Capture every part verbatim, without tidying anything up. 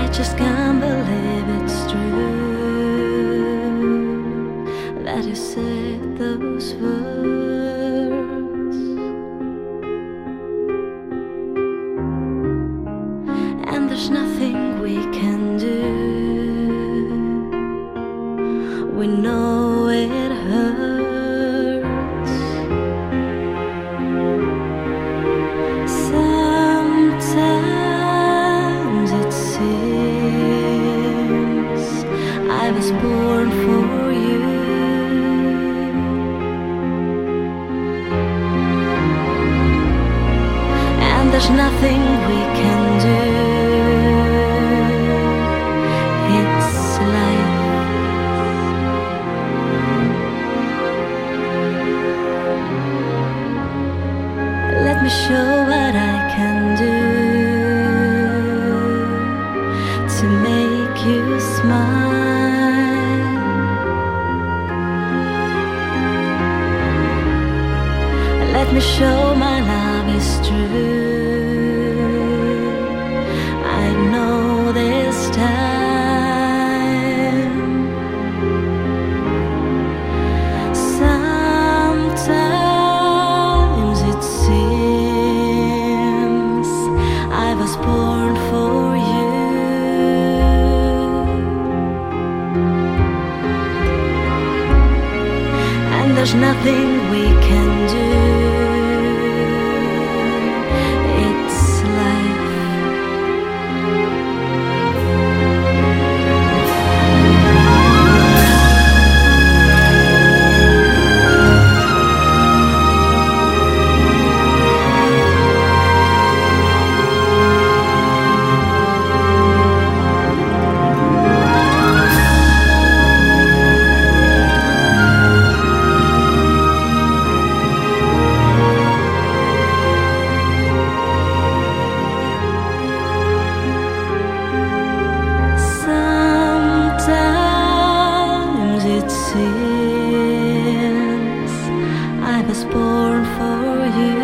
just can't believe it's true that you said those words, and there's nothing we can do. We know it hurts. Sometimes it seems I was born for you, and there's nothing we can do. It's life. Let me show what I can do to make you smile. Let me show my love is true. I know this time. Sometimes it seems I was born for you, and there's nothing we can do. It's life. Sometimes it seems I was born for you,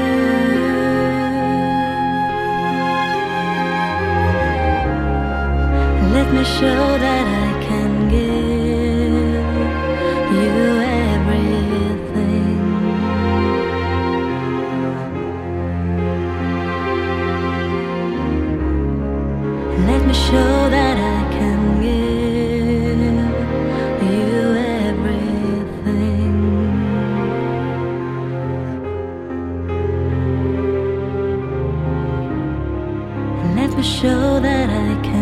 let me show that I can give you everything. Let me show that I can give you everything. Let me show that I can